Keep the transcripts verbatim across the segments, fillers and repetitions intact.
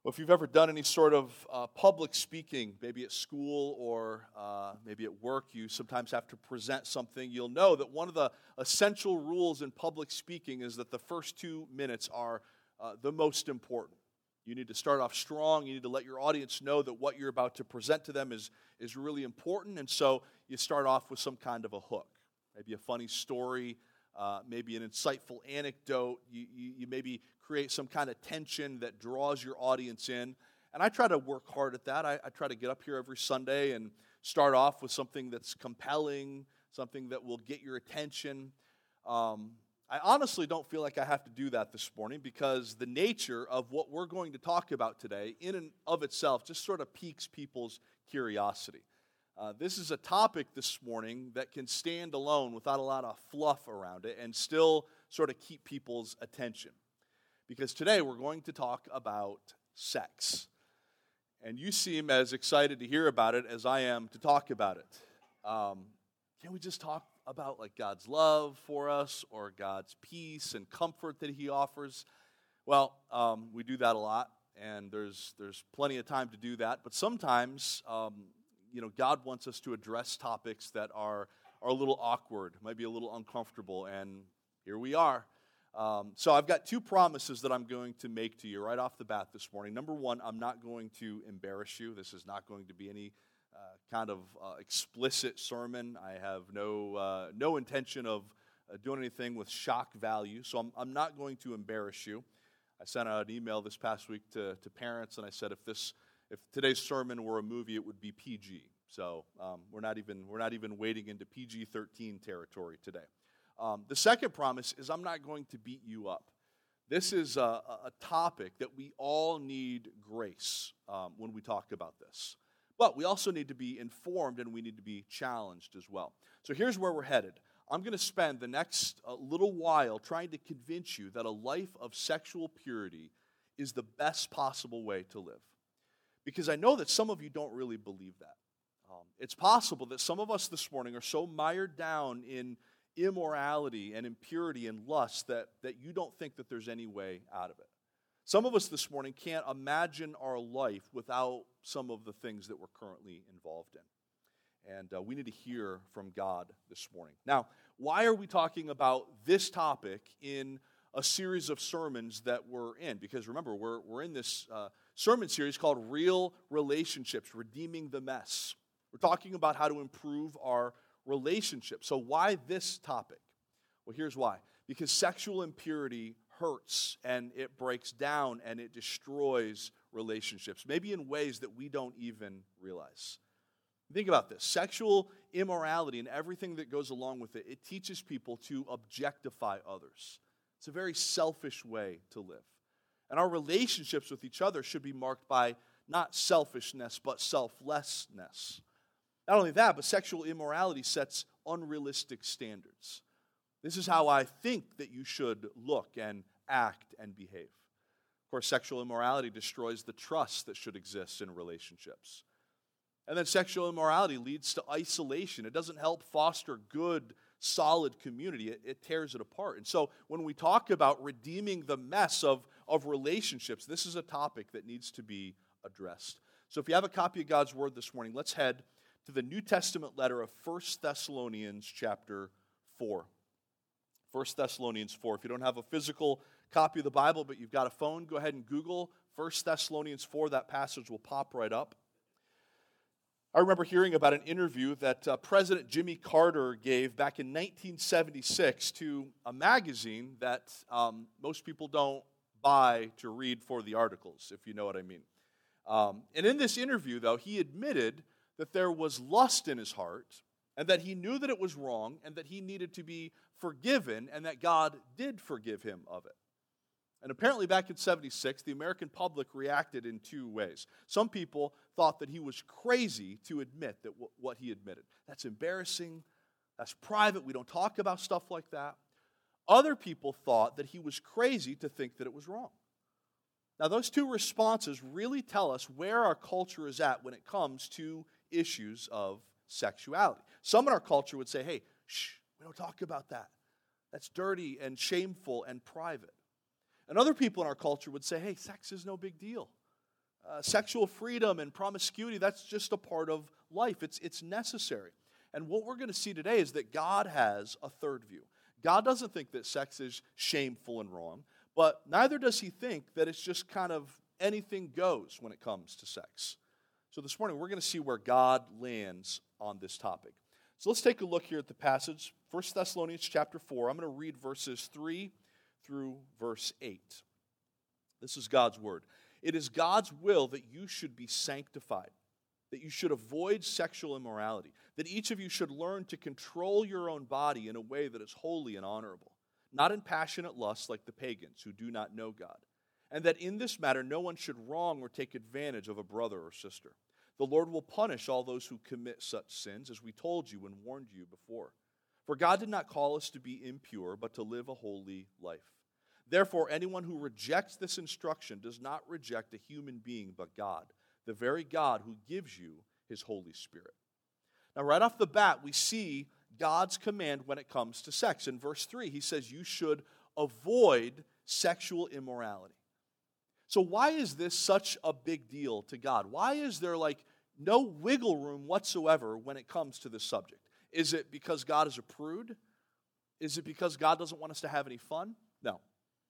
Well, if you've ever done any sort of uh, public speaking, maybe at school or uh, maybe at work, you sometimes have to present something, you'll know that one of the essential rules in public speaking is that the first two minutes are uh, the most important. You need to start off strong. You need to let your audience know that what you're about to present to them is, is really important, and so you start off with some kind of a hook, maybe a funny story, uh, maybe an insightful anecdote. You, you, you maybe create some kind of tension that draws your audience in. And I try to work hard at that. I, I try to get up here every Sunday and start off with something that's compelling, something that will get your attention. Um, I honestly don't feel like I have to do that this morning because the nature of what we're going to talk about today, in and of itself, just sort of piques people's curiosity. Uh, this is a topic this morning that can stand alone without a lot of fluff around it and still sort of keep people's attention. Because today we're going to talk about sex. And you seem as excited to hear about it as I am to talk about it. Um, can we just talk about like God's love for us or God's peace and comfort that He offers? Well, um, we do that a lot, and there's there's plenty of time to do that. But sometimes, um, you know, God wants us to address topics that are are a little awkward, might be a little uncomfortable, and here we are. Um, so I've got two promises that I'm going to make to you right off the bat this morning. Number one, I'm not going to embarrass you. This is not going to be any uh, kind of uh, explicit sermon. I have no uh, no intention of uh, doing anything with shock value, so I'm, I'm not going to embarrass you. I sent out an email this past week to, to parents, and I said if this if today's sermon were a movie, it would be P G. So um, we're not even we're not even wading into P G thirteen territory today. Um, the second promise is I'm not going to beat you up. This is a, a topic that we all need grace um, when we talk about this. But we also need to be informed and we need to be challenged as well. So here's where we're headed. I'm going to spend the next uh, little while trying to convince you that a life of sexual purity is the best possible way to live. Because I know that some of you don't really believe that. Um, it's possible that some of us this morning are so mired down in immorality and impurity and lust that, that you don't think that there's any way out of it. Some of us this morning can't imagine our life without some of the things that we're currently involved in. And uh, we need to hear from God this morning. Now, why are we talking about this topic in a series of sermons that we're in? Because remember, we're, we're in this uh, sermon series called Real Relationships, Redeeming the Mess. We're talking about how to improve our relationships. So why this topic? Well, here's why. Because sexual impurity hurts and it breaks down and it destroys relationships, maybe in ways that we don't even realize. Think about this. Sexual immorality and everything that goes along with it, it teaches people to objectify others. It's a very selfish way to live. And our relationships with each other should be marked by not selfishness, but selflessness. Not only that, but sexual immorality sets unrealistic standards. This is how I think that you should look and act and behave. Of course, sexual immorality destroys the trust that should exist in relationships. And then sexual immorality leads to isolation. It doesn't help foster good, solid community. It, it tears it apart. And so when we talk about redeeming the mess of, of relationships, this is a topic that needs to be addressed. So if you have a copy of God's Word this morning, let's head to the New Testament letter of First Thessalonians chapter four. First Thessalonians four. If you don't have a physical copy of the Bible, but you've got a phone, go ahead and Google First Thessalonians four. That passage will pop right up. I remember hearing about an interview that uh, President Jimmy Carter gave back in nineteen seventy-six to a magazine that um, most people don't buy to read for the articles, if you know what I mean. Um, and in this interview, though, he admitted that there was lust in his heart, and that he knew that it was wrong, and that he needed to be forgiven, and that God did forgive him of it. And apparently back in seventy-six, the American public reacted in two ways. Some people thought that he was crazy to admit that w- what he admitted. That's embarrassing, that's private, we don't talk about stuff like that. Other people thought that he was crazy to think that it was wrong. Now, those two responses really tell us where our culture is at when it comes to issues of sexuality. Some in our culture would say, hey, shh, we don't talk about that. That's dirty and shameful and private. And other people in our culture would say, hey, sex is no big deal. uh, sexual freedom and promiscuity, that's just a part of life. It's, it's necessary. And what we're going to see today is that God has a third view. God doesn't think that sex is shameful and wrong, but neither does he think that it's just kind of anything goes when it comes to sex. So this morning, we're going to see where God lands on this topic. So let's take a look here at the passage, First Thessalonians chapter four. I'm going to read verses three through verse eight. This is God's word. It is God's will that you should be sanctified, that you should avoid sexual immorality, that each of you should learn to control your own body in a way that is holy and honorable, not in passionate lust like the pagans who do not know God, and that in this matter no one should wrong or take advantage of a brother or sister. The Lord will punish all those who commit such sins, as we told you and warned you before. For God did not call us to be impure, but to live a holy life. Therefore, anyone who rejects this instruction does not reject a human being, but God, the very God who gives you his Holy Spirit. Now, right off the bat, we see God's command when it comes to sex. In verse three, he says you should avoid sexual immorality. So why is this such a big deal to God? Why is there like no wiggle room whatsoever when it comes to this subject? Is it because God is a prude? Is it because God doesn't want us to have any fun? No.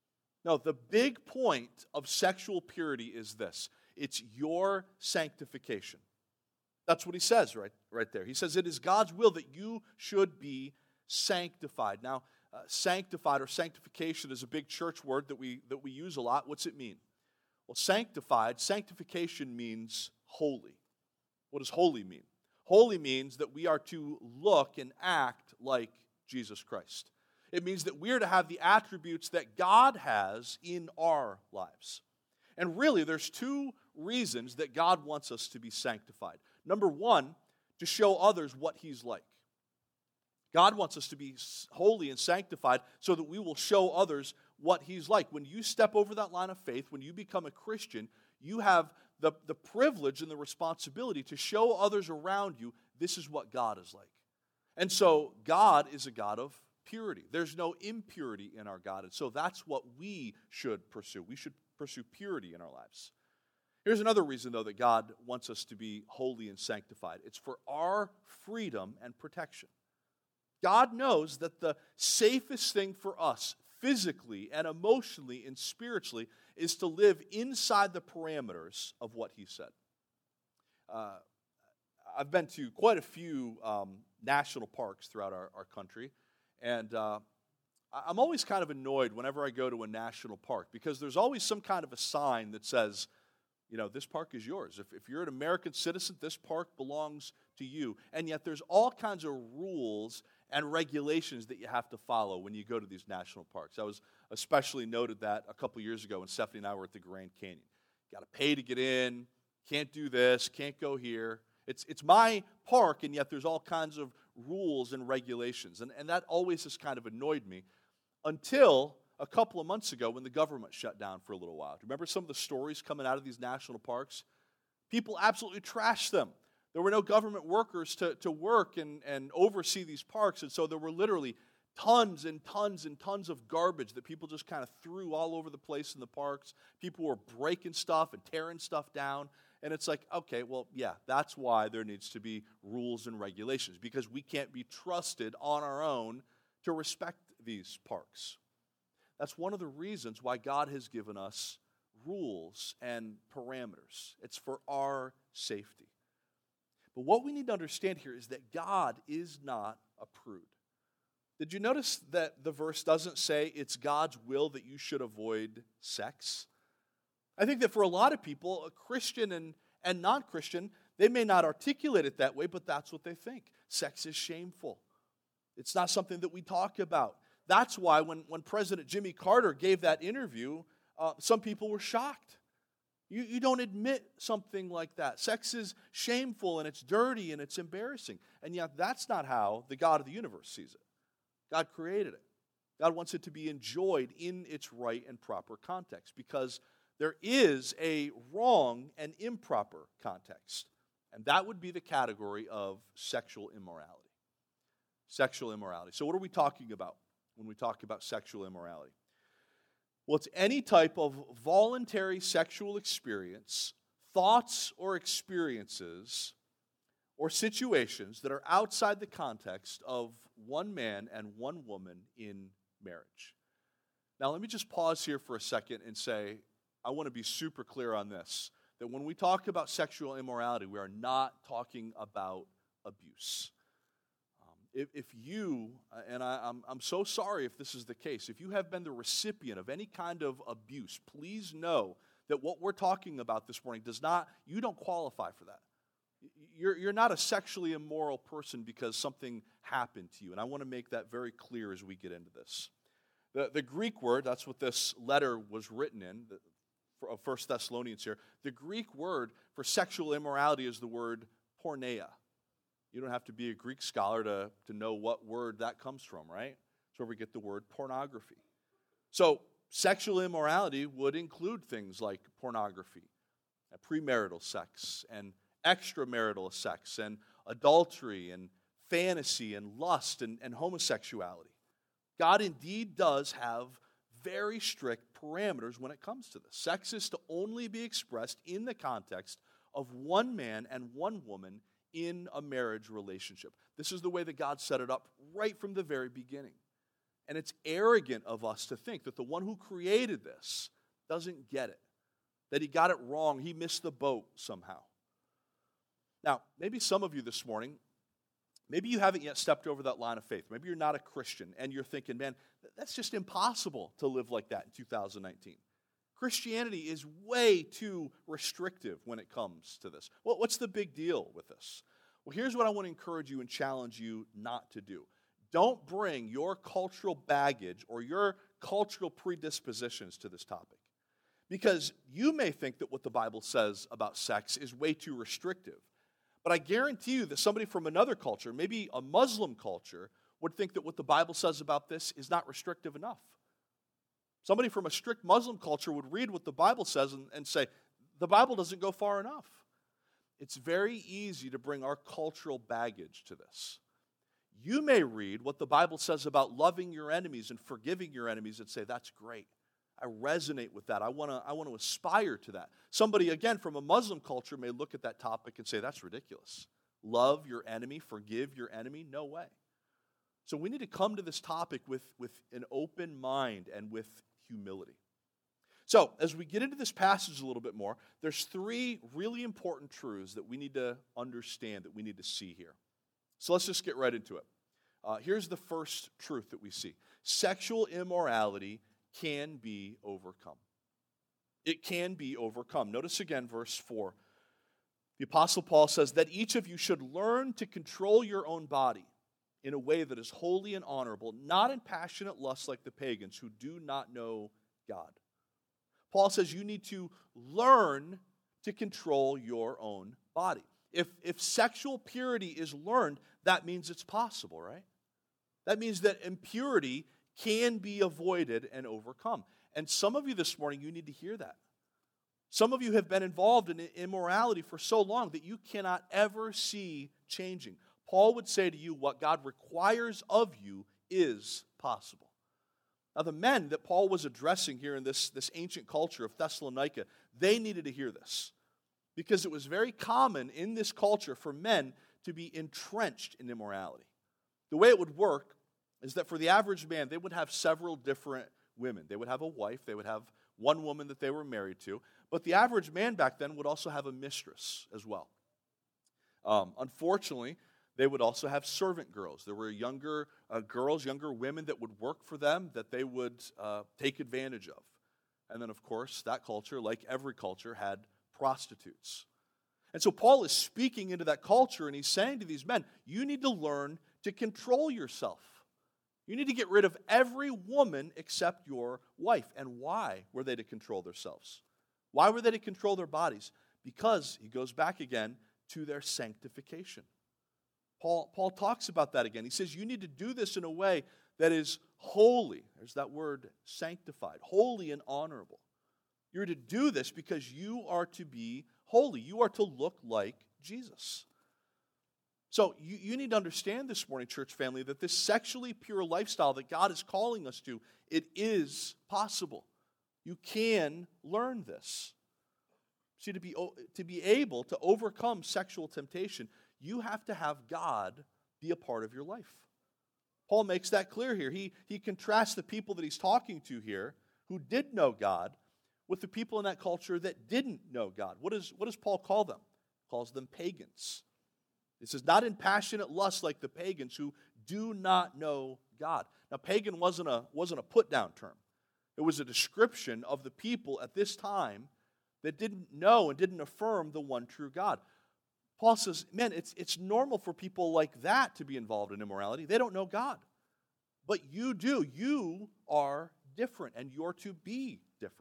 No, the big point of sexual purity is this. It's your sanctification. That's what he says right, right there. He says it is God's will that you should be sanctified. Now, uh, sanctified or sanctification is a big church word that we that we use a lot. What's it mean? Well, sanctified, sanctification means holy. What does holy mean? Holy means that we are to look and act like Jesus Christ. It means that we are to have the attributes that God has in our lives. And really, there's two reasons that God wants us to be sanctified. Number one, to show others what he's like. God wants us to be holy and sanctified so that we will show others what he's like. When you step over that line of faith, when you become a Christian, you have the, the privilege and the responsibility to show others around you this is what God is like. And so God is a God of purity. There's no impurity in our God. And so that's what we should pursue. We should pursue purity in our lives. Here's another reason, though, that God wants us to be holy and sanctified. It's for our freedom and protection. God knows that the safest thing for us, physically and emotionally and spiritually, is to live inside the parameters of what he said. Uh, I've been to quite a few um, national parks throughout our, our country, and uh, I'm always kind of annoyed whenever I go to a national park because there's always some kind of a sign that says, you know, this park is yours. If, if you're an American citizen, this park belongs to you. And yet there's all kinds of rules and regulations that you have to follow when you go to these national parks. I was especially noted that a couple years ago when Stephanie and I were at the Grand Canyon. Got to pay to get in, can't do this, can't go here. It's it's my park, and yet there's all kinds of rules and regulations. And, and that always has kind of annoyed me until a couple of months ago when the government shut down for a little while. Do you remember some of the stories coming out of these national parks? People absolutely trashed them. There were no government workers to, to work and, and oversee these parks, and so there were literally tons and tons and tons of garbage that people just kind of threw all over the place in the parks. People were breaking stuff and tearing stuff down, and it's like, okay, well, yeah, that's why there needs to be rules and regulations, because we can't be trusted on our own to respect these parks. That's one of the reasons why God has given us rules and parameters. It's for our safety. But what we need to understand here is that God is not a prude. Did you notice that the verse doesn't say it's God's will that you should avoid sex? I think that for a lot of people, a Christian and, and non-Christian, they may not articulate it that way, but that's what they think. Sex is shameful. It's not something that we talk about. That's why when, when President Jimmy Carter gave that interview, uh, some people were shocked. You, you don't admit something like that. Sex is shameful and it's dirty and it's embarrassing. And yet that's not how the God of the universe sees it. God created it. God wants it to be enjoyed in its right and proper context because there is a wrong and improper context. And that would be the category of sexual immorality. Sexual immorality. So what are we talking about when we talk about sexual immorality? Well, it's any type of voluntary sexual experience, thoughts or experiences or situations that are outside the context of one man and one woman in marriage. Now, let me just pause here for a second and say, I want to be super clear on this, that when we talk about sexual immorality, we are not talking about abuse. Um, if, if you, and I, I'm, I'm so sorry if this is the case, if you have been the recipient of any kind of abuse, please know that what we're talking about this morning does not, you don't qualify for that. You're, you're not a sexually immoral person because something happened to you, and I want to make that very clear as we get into this. The, the Greek word, that's what this letter was written in, the, for, of First Thessalonians here. The Greek word for sexual immorality is the word porneia. You don't have to be a Greek scholar to, to know what word that comes from, right? That's where we get the word pornography. So sexual immorality would include things like pornography, and premarital sex, and extramarital sex, and adultery, and fantasy, and lust, and, and homosexuality. God indeed does have very strict parameters when it comes to this. Sex is to only be expressed in the context of one man and one woman in a marriage relationship. This is the way that God set it up right from the very beginning. And it's arrogant of us to think that the one who created this doesn't get it, that he got it wrong, he missed the boat somehow. Now, maybe some of you this morning, maybe you haven't yet stepped over that line of faith. Maybe you're not a Christian, and you're thinking, man, that's just impossible to live like that in two thousand nineteen. Christianity is way too restrictive when it comes to this. Well, what's the big deal with this? Well, here's what I want to encourage you and challenge you not to do. Don't bring your cultural baggage or your cultural predispositions to this topic. Because you may think that what the Bible says about sex is way too restrictive. But I guarantee you that somebody from another culture, maybe a Muslim culture, would think that what the Bible says about this is not restrictive enough. Somebody from a strict Muslim culture would read what the Bible says and, and say, the Bible doesn't go far enough. It's very easy to bring our cultural baggage to this. You may read what the Bible says about loving your enemies and forgiving your enemies and say, that's great. I resonate with that. I want to I want to aspire to that. Somebody, again, from a Muslim culture may look at that topic and say, that's ridiculous. Love your enemy, forgive your enemy? No way. So we need to come to this topic with, with an open mind and with humility. So as we get into this passage a little bit more, there's three really important truths that we need to understand, that we need to see here. So let's just get right into it. Uh, here's the first truth that we see. Sexual immorality can be overcome. It can be overcome. Notice again verse four. The Apostle Paul says that each of you should learn to control your own body in a way that is holy and honorable, not in passionate lust like the pagans who do not know God. Paul says you need to learn to control your own body. If, if sexual purity is learned, that means it's possible, right? That means that impurity can be avoided and overcome. And some of you this morning, you need to hear that. Some of you have been involved in immorality for so long that you cannot ever see changing. Paul would say to you, what God requires of you is possible. Now, the men that Paul was addressing here in this, this ancient culture of Thessalonica, they needed to hear this. Because it was very common in this culture for men to be entrenched in immorality. The way it would work is that for the average man, they would have several different women. They would have a wife, they would have one woman that they were married to, but the average man back then would also have a mistress as well. Um, unfortunately, they would also have servant girls. There were younger uh, girls, younger women that would work for them that they would uh, take advantage of. And then, of course, that culture, like every culture, had prostitutes. And so Paul is speaking into that culture, and he's saying to these men, you need to learn to control yourself. You need to get rid of every woman except your wife. And why were they to control themselves? Why were they to control their bodies? Because, he goes back again, to their sanctification. Paul, Paul talks about that again. He says you need to do this in a way that is holy. There's that word, sanctified, holy and honorable. You're to do this because you are to be holy. You are to look like Jesus. So you, you need to understand this morning, church family, that this sexually pure lifestyle that God is calling us to, it is possible. You can learn this. See, to be, to be able to overcome sexual temptation, you have to have God be a part of your life. Paul makes that clear here. He, he contrasts the people that he's talking to here who did know God with the people in that culture that didn't know God. What, is, what does Paul call them? He calls them pagans. He says, not in passionate lust like the pagans who do not know God. Now, pagan wasn't a, wasn't a put-down term. It was a description of the people at this time that didn't know and didn't affirm the one true God. Paul says, man, it's, it's normal for people like that to be involved in immorality. They don't know God. But you do. You are different, and you're to be different.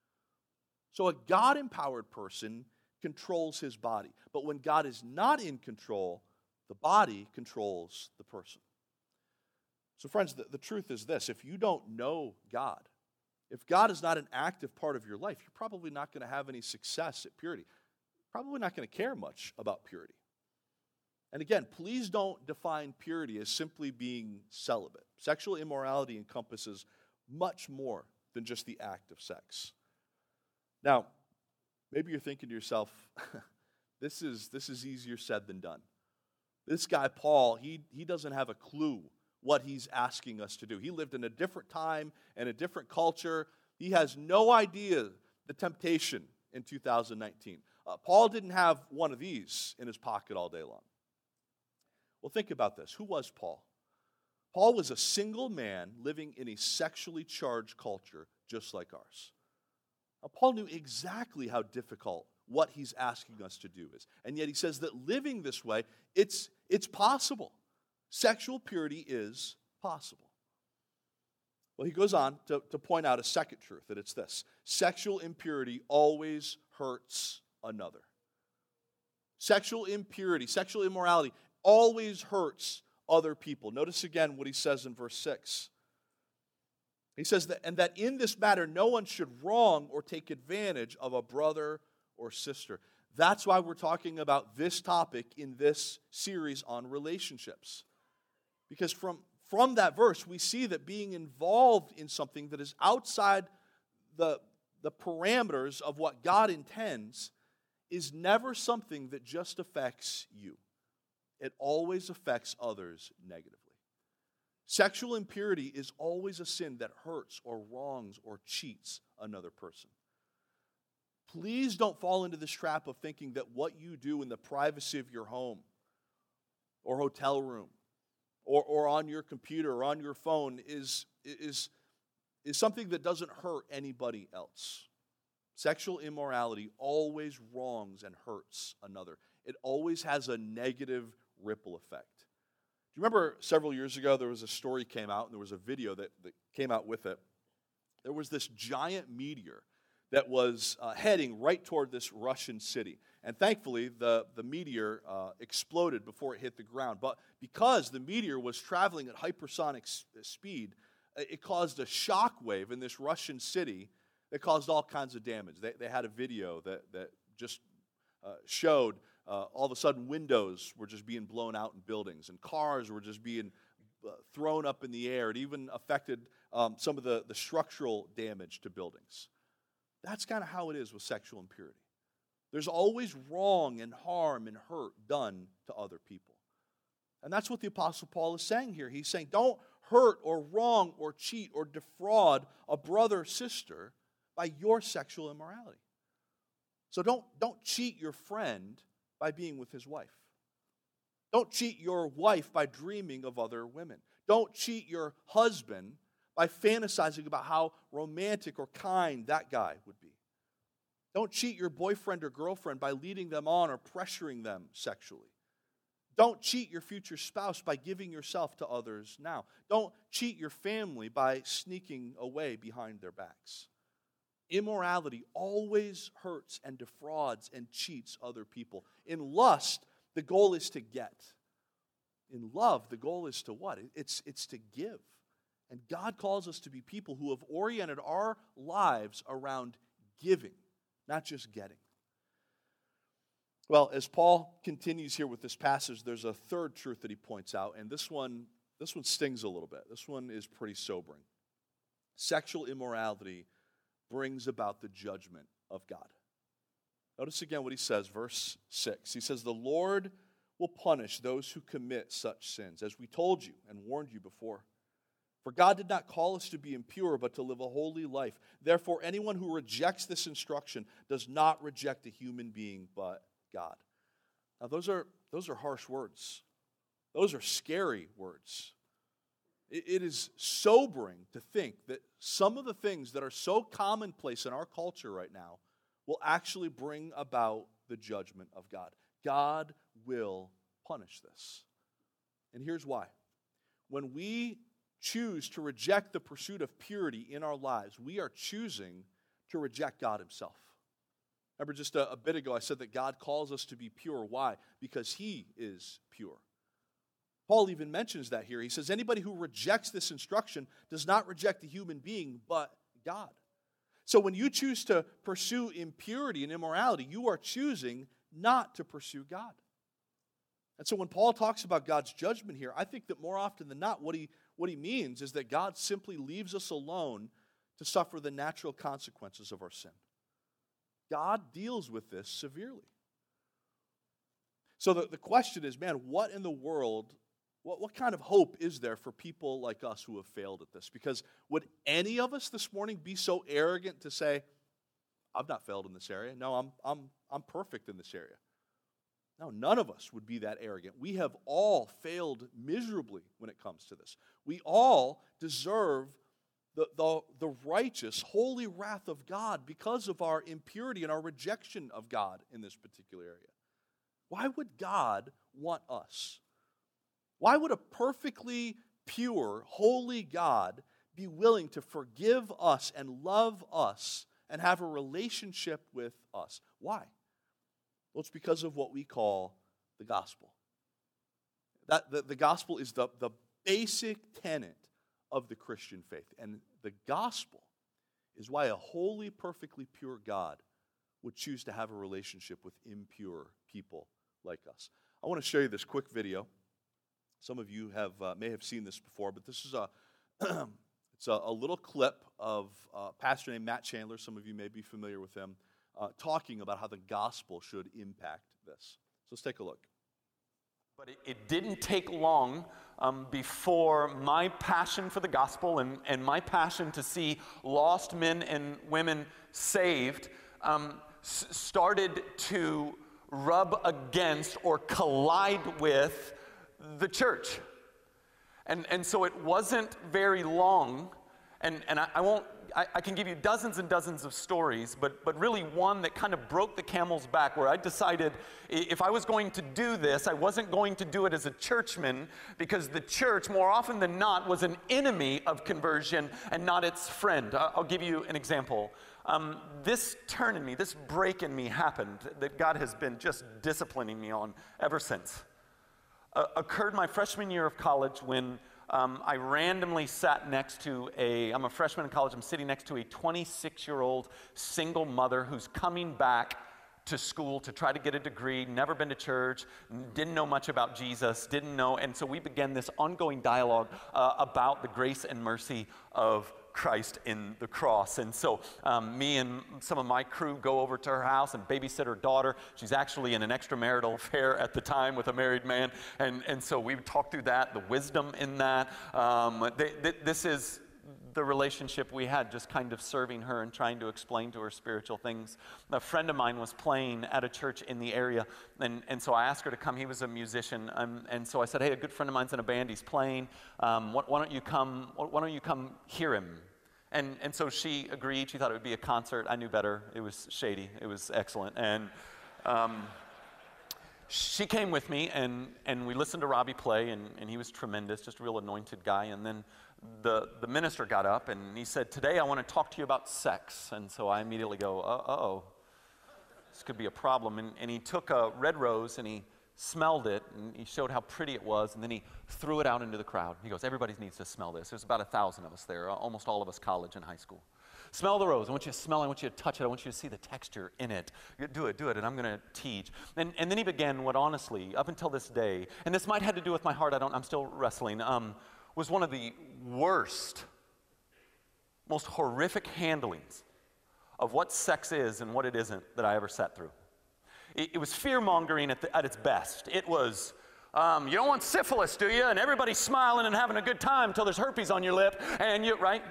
So a God-empowered person controls his body. But when God is not in control, the body controls the person. So friends, the, the truth is this. If you don't know God, if God is not an active part of your life, you're probably not going to have any success at purity. Probably not going to care much about purity. And again, please don't define purity as simply being celibate. Sexual immorality encompasses much more than just the act of sex. Now, maybe you're thinking to yourself, this is, this is easier said than done. This guy, Paul, he, he doesn't have a clue what he's asking us to do. He lived in a different time and a different culture. He has no idea the temptation in two thousand nineteen. Uh, Paul didn't have one of these in his pocket all day long. Well, think about this. Who was Paul? Paul was a single man living in a sexually charged culture just like ours. Now, Paul knew exactly how difficult what he's asking us to do is. And yet he says that living this way, it's, it's possible. Sexual purity is possible. Well, he goes on to, to point out a second truth, that it's this. Sexual impurity always hurts another. Sexual impurity, sexual immorality always hurts other people. Notice again what he says in verse six. He says that, and that in this matter no one should wrong or take advantage of a brother or sister. That's why we're talking about this topic in this series on relationships. Because from, from that verse, we see that being involved in something that is outside the, the parameters of what God intends is never something that just affects you. It always affects others negatively. Sexual impurity is always a sin that hurts or wrongs or cheats another person. Please don't fall into this trap of thinking that what you do in the privacy of your home or hotel room or, or on your computer or on your phone is, is, is something that doesn't hurt anybody else. Sexual immorality always wrongs and hurts another. It always has a negative ripple effect. Do you remember several years ago there was a story came out and there was a video that, that came out with it. There was this giant meteor that was uh, heading right toward this Russian city. And thankfully, the, the meteor uh, exploded before it hit the ground. But because the meteor was traveling at hypersonic s- speed, it caused a shock wave in this Russian city that caused all kinds of damage. They, they had a video that, that just uh, showed uh, all of a sudden windows were just being blown out in buildings, and cars were just being uh, thrown up in the air. It even affected um, some of the, the structural damage to buildings. That's kind of how it is with sexual impurity. There's always wrong and harm and hurt done to other people. And that's what the Apostle Paul is saying here. He's saying, don't hurt or wrong or cheat or defraud a brother or sister by your sexual immorality. So don't, don't cheat your friend by being with his wife. Don't cheat your wife by dreaming of other women. Don't cheat your husband by fantasizing about how romantic or kind that guy would be. Don't cheat your boyfriend or girlfriend by leading them on or pressuring them sexually. Don't cheat your future spouse by giving yourself to others now. Don't cheat your family by sneaking away behind their backs. Immorality always hurts and defrauds and cheats other people. In lust, the goal is to get. In love, the goal is to what? It's, it's to give. And God calls us to be people who have oriented our lives around giving, not just getting. Well, as Paul continues here with this passage, there's a third truth that he points out, and this one, this one stings a little bit. This one is pretty sobering. Sexual immorality brings about the judgment of God. Notice again what he says, verse six. He says, "The Lord will punish those who commit such sins, as we told you and warned you before. For God did not call us to be impure, but to live a holy life. Therefore, anyone who rejects this instruction does not reject a human being, but God." Now, those are, those are harsh words. Those are scary words. It, it is sobering to think that some of the things that are so commonplace in our culture right now will actually bring about the judgment of God. God will punish this. And here's why. When we choose to reject the pursuit of purity in our lives, we are choosing to reject God himself. Remember just a, a bit ago I said that God calls us to be pure. Why? Because he is pure. Paul even mentions that here. He says anybody who rejects this instruction does not reject a human being, but God. So when you choose to pursue impurity and immorality, you are choosing not to pursue God. And so when Paul talks about God's judgment here, I think that more often than not, what he, what he means is that God simply leaves us alone to suffer the natural consequences of our sin. God deals with this severely. So the, the question is, man, what in the world, what, what kind of hope is there for people like us who have failed at this? Because would any of us this morning be so arrogant to say, I've not failed in this area. No, I'm, I'm, I'm perfect in this area. No, none of us would be that arrogant. We have all failed miserably when it comes to this. We all deserve the, the, the righteous, holy wrath of God because of our impurity and our rejection of God in this particular area. Why would God want us? Why would a perfectly pure, holy God be willing to forgive us and love us and have a relationship with us? Why? Well, it's because of what we call the gospel. That the, the gospel is the, the basic tenet of the Christian faith. And the gospel is why a holy, perfectly pure God would choose to have a relationship with impure people like us. I want to show you this quick video. Some of you have uh, may have seen this before, but this is a it's a, a little clip of a pastor named Matt Chandler. Some of you may be familiar with him, uh, talking about how the gospel should impact this. So let's take a look. But it, it didn't take long um, before my passion for the gospel and, and my passion to see lost men and women saved um, s- started to rub against or collide with the church. And, and so it wasn't very long, and, and I, I won't, I, I can give you dozens and dozens of stories, but, but really one that kind of broke the camel's back, where I decided if I was going to do this, I wasn't going to do it as a churchman, because the church, more often than not, was an enemy of conversion and not its friend. I'll give you an example. Um, this turn in me, this break in me happened that God has been just disciplining me on ever since. Uh, occurred my freshman year of college when um, I randomly sat next to a, I'm a freshman in college, I'm sitting next to a twenty-six-year-old single mother who's coming back to school to try to get a degree, never been to church, didn't know much about Jesus, didn't know, and so we began this ongoing dialogue uh, about the grace and mercy of Christ in the cross. And so um, me and some of my crew go over to her house and babysit her daughter. She's actually in an extramarital affair at the time with a married man. And, and so we talk through that, the wisdom in that. Um, they, they, this is the relationship we had, just kind of serving her and trying to explain to her spiritual things. A friend of mine was playing at a church in the area, and, and so I asked her to come. He was a musician, um, and so I said, hey, a good friend of mine's in a band, he's playing. Um, why, why don't you come, why don't you come hear him? And, and so she agreed. She thought it would be a concert. I knew better. It was shady. It was excellent. And um, she came with me, and, and we listened to Robbie play, and, and he was tremendous, just a real anointed guy. And then the, the minister got up, and he said, today I want to talk to you about sex. And so I immediately go, uh-oh, this could be a problem. And, and he took a red rose, and he smelled it, and he showed how pretty it was, and then he threw it out into the crowd. He goes, everybody needs to smell this. There's about a thousand of us there, almost all of us college and high school. Smell the rose. I want you to smell it. I want you to touch it. I want you to see the texture in it. Do it, do it, and I'm going to teach. And, and then he began what honestly, up until this day, and this might have to do with my heart, I don't, I'm still wrestling, um, was one of the worst, most horrific handlings of what sex is and what it isn't that I ever sat through. It, it was fear-mongering at, the, at its best. It was, um, you don't want syphilis, do you? And everybody's smiling and having a good time until there's herpes on your lip, and you, right?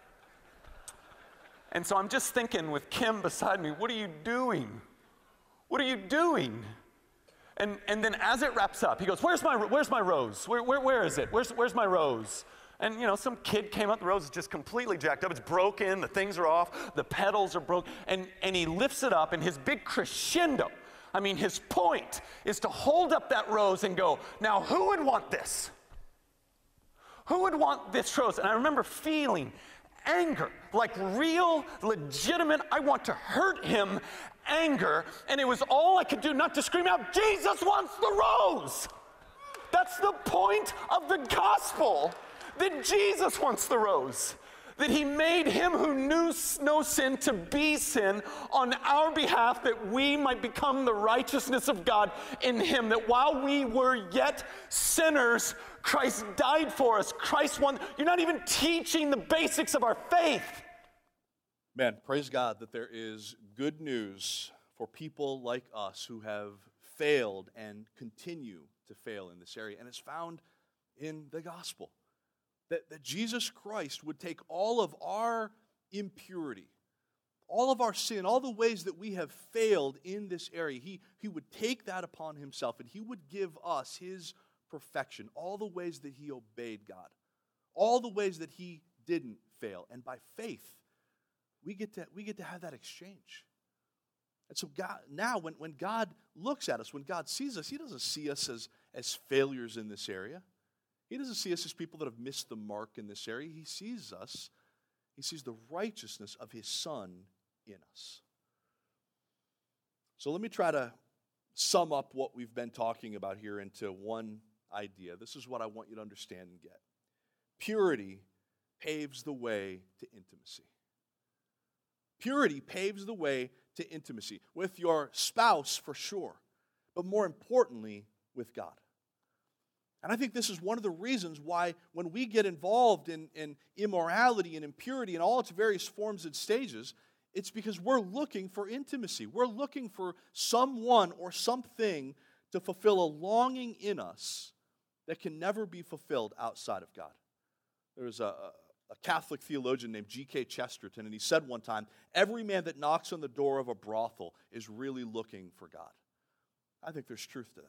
And so I'm just thinking with Kim beside me, what are you doing? What are you doing? And and then as it wraps up, he goes, where's my where's my rose? Where, where, where is it? Where's, where's my rose? And, you know, some kid came up, the rose is just completely jacked up. It's broken, the things are off, the petals are broken. And, and he lifts it up in his big crescendo. I mean, his point is to hold up that rose and go, now who would want this? Who would want this rose? And I remember feeling anger, like real, legitimate, I want to hurt him anger. And it was all I could do not to scream out, Jesus wants the rose. That's the point of the gospel. That Jesus wants the rose, that he made him who knew no sin to be sin on our behalf, that we might become the righteousness of God in him, that while we were yet sinners, Christ died for us. Christ won. You're not even teaching the basics of our faith. Man, praise God that there is good news for people like us who have failed and continue to fail in this area, and it's found in the gospel. That, that Jesus Christ would take all of our impurity, all of our sin, all the ways that we have failed in this area. He, he would take that upon himself, and he would give us his perfection, all the ways that he obeyed God, all the ways that he didn't fail. And by faith, we get to, we get to have that exchange. And so God, now when, when God looks at us, when God sees us, he doesn't see us as, as failures in this area. He doesn't see us as people that have missed the mark in this area. He sees us, he sees the righteousness of his Son in us. So let me try to sum up what we've been talking about here into one idea. This is what I want you to understand and get. Purity paves the way to intimacy. Purity paves the way to intimacy with your spouse for sure, but more importantly, with God. And I think this is one of the reasons why when we get involved in, in immorality and impurity in all its various forms and stages, it's because we're looking for intimacy. We're looking for someone or something to fulfill a longing in us that can never be fulfilled outside of God. There was a, a Catholic theologian named G K Chesterton, and he said one time, every man that knocks on the door of a brothel is really looking for God. I think there's truth to that.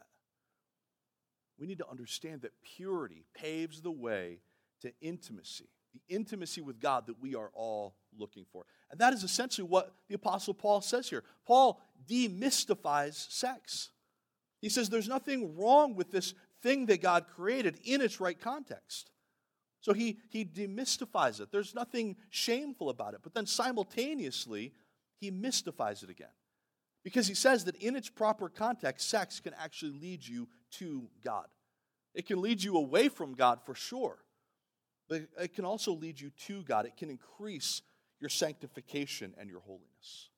We need to understand that purity paves the way to intimacy, the intimacy with God that we are all looking for. And that is essentially what the Apostle Paul says here. Paul demystifies sex. He says there's nothing wrong with this thing that God created in its right context. So he, he demystifies it. There's nothing shameful about it. But then simultaneously, he mystifies it again. Because he says that in its proper context, sex can actually lead you to God. It can lead you away from God for sure, but it can also lead you to God. It can increase your sanctification and your holiness.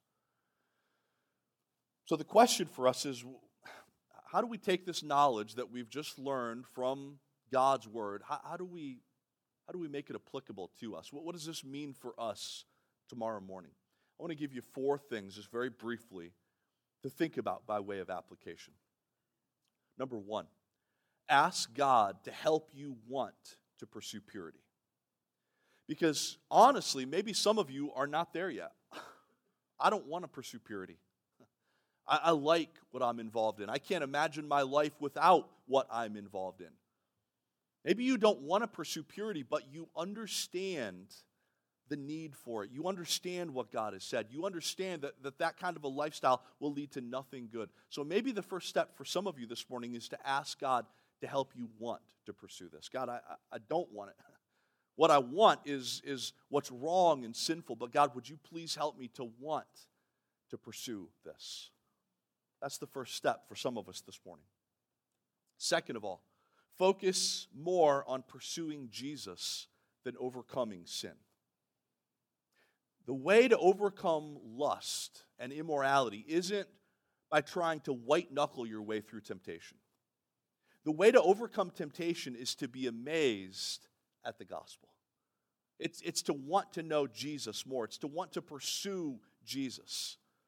So the question for us is, how do we take this knowledge that we've just learned from God's Word, how, how do we, how do we make it applicable to us? What, what does this mean for us tomorrow morning? I want to give you four things, just very briefly, to think about by way of application. Number one, ask God to help you want to pursue purity. Because honestly, maybe some of you are not there yet. I don't want to pursue purity. I, I like what I'm involved in. I can't imagine my life without what I'm involved in. Maybe you don't want to pursue purity, but you understand the need for it. You understand what God has said. You understand that, that that kind of a lifestyle will lead to nothing good. So maybe the first step for some of you this morning is to ask God to help you want to pursue this. God, I, I don't want it. What I want is, is what's wrong and sinful, but God, would you please help me to want to pursue this? That's the first step for some of us this morning. Second of all, focus more on pursuing Jesus than overcoming sin. The way to overcome lust and immorality isn't by trying to white-knuckle your way through temptation. The way to overcome temptation is to be amazed at the gospel. It's, it's to want to know Jesus more. It's to want to pursue Jesus.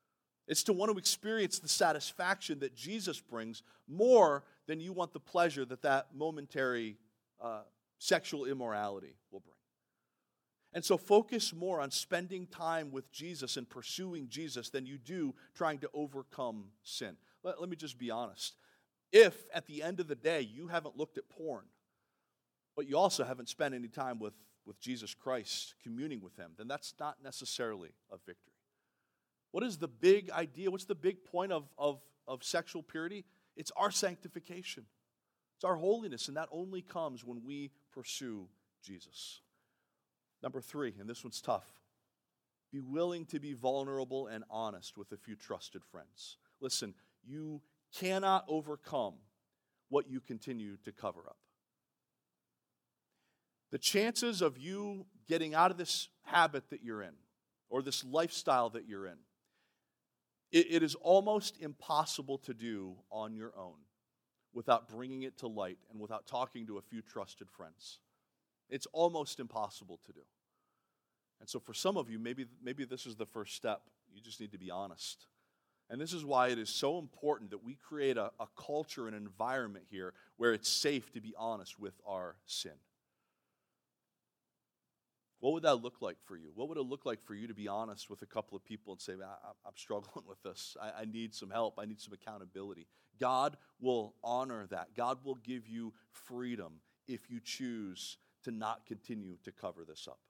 It's to want to experience the satisfaction that Jesus brings more than you want the pleasure that that momentary uh, sexual immorality will bring. And so focus more on spending time with Jesus and pursuing Jesus than you do trying to overcome sin. Let, let me just be honest. If at the end of the day you haven't looked at porn, but you also haven't spent any time with, with Jesus Christ, communing with him, then that's not necessarily a victory. What is the big idea? What's the big point of, of, of sexual purity? It's our sanctification. It's our holiness, and that only comes when we pursue Jesus. Number three, and this one's tough, be willing to be vulnerable and honest with a few trusted friends. Listen, you cannot overcome what you continue to cover up. The chances of you getting out of this habit that you're in, or this lifestyle that you're in, it, it is almost impossible to do on your own without bringing it to light and without talking to a few trusted friends. It's almost impossible to do. And so for some of you, maybe, maybe this is the first step. You just need to be honest. And this is why it is so important that we create a, a culture and environment here where it's safe to be honest with our sin. What would that look like for you? What would it look like for you to be honest with a couple of people and say, I, I'm struggling with this. I, I need some help. I need some accountability. God will honor that. God will give you freedom if you choose to not continue to cover this up.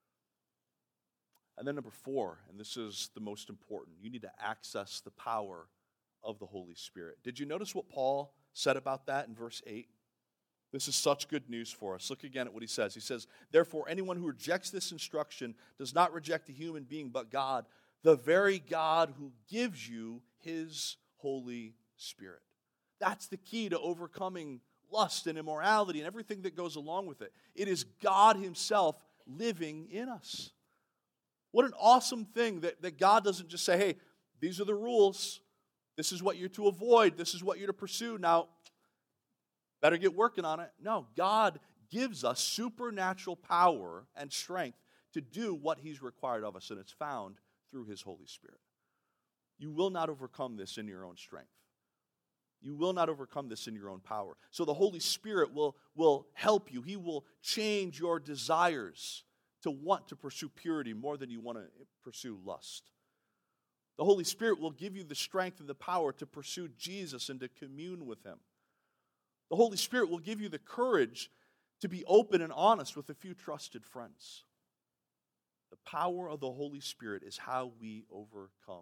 And then number four, and this is the most important, you need to access the power of the Holy Spirit. Did you notice what Paul said about that in verse eight? This is such good news for us. Look again at what he says. He says, therefore, anyone who rejects this instruction does not reject a human being, but God, the very God who gives you his Holy Spirit. That's the key to overcoming lust and immorality and everything that goes along with it. It is God himself living in us. What an awesome thing that, that God doesn't just say, hey, these are the rules. This is what you're to avoid. This is what you're to pursue. Now, better get working on it. No, God gives us supernatural power and strength to do what he's required of us, and it's found through his Holy Spirit. You will not overcome this in your own strength. You will not overcome this in your own power. So the Holy Spirit will, will help you. He will change your desires to want to pursue purity more than you want to pursue lust. The Holy Spirit will give you the strength and the power to pursue Jesus and to commune with him. The Holy Spirit will give you the courage to be open and honest with a few trusted friends. The power of the Holy Spirit is how we overcome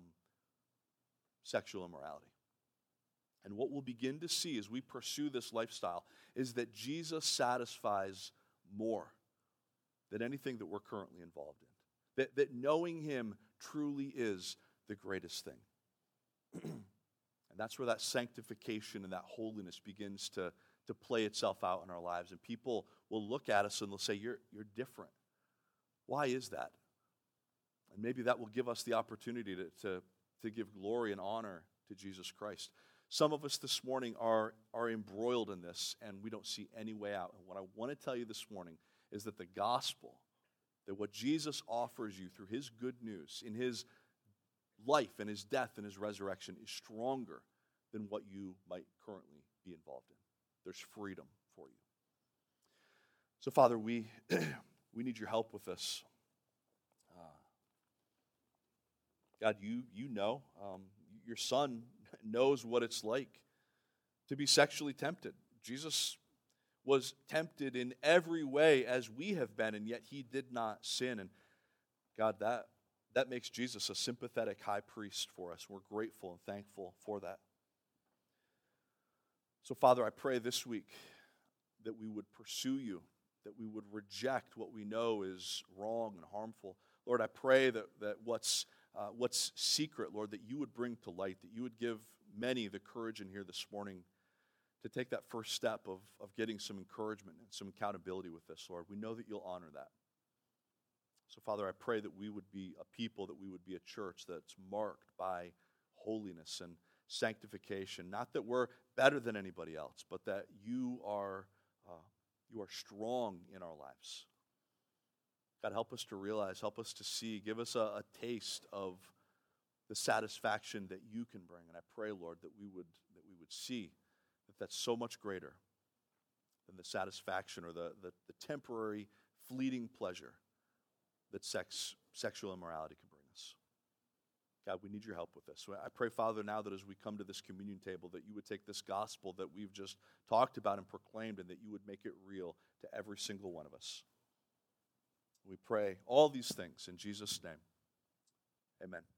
sexual immorality. And what we'll begin to see as we pursue this lifestyle is that Jesus satisfies more than anything that we're currently involved in. That, that knowing him truly is the greatest thing. And that's where that sanctification and that holiness begins to, to play itself out in our lives. And people will look at us and they'll say, you're, you're different. Why is that? And maybe that will give us the opportunity to, to, to give glory and honor to Jesus Christ. Some of us this morning are, are embroiled in this, and we don't see any way out. And what I want to tell you this morning is that the gospel, that what Jesus offers you through his good news, in his life and his death and his resurrection, is stronger than what you might currently be involved in. There's freedom for you. So, Father, we, we need your help with this. Uh, God, you, you know, um, your son knows what it's like to be sexually tempted. Jesus was tempted in every way as we have been, and yet he did not sin. And God, that, that makes Jesus a sympathetic high priest for us. We're grateful and thankful for that. So, Father, I pray this week that we would pursue you, that we would reject what we know is wrong and harmful. Lord, I pray that, that what's, uh, what's secret, Lord, that you would bring to light, that you would give many the courage in here this morning to take that first step of, of getting some encouragement and some accountability with this, Lord. We know that you'll honor that. So, Father, I pray that we would be a people, that we would be a church that's marked by holiness and sanctification. Not that we're better than anybody else, but that you are, uh, you are strong in our lives. God, help us to realize, help us to see, give us a, a taste of the satisfaction that you can bring. And I pray, Lord, that we would that we would see that that's so much greater than the satisfaction or the, the, the temporary, fleeting pleasure that sex, sexual immorality can bring us. God, we need your help with this. So I pray, Father, now that as we come to this communion table, that you would take this gospel that we've just talked about and proclaimed, and that you would make it real to every single one of us. We pray all these things in Jesus' name. Amen.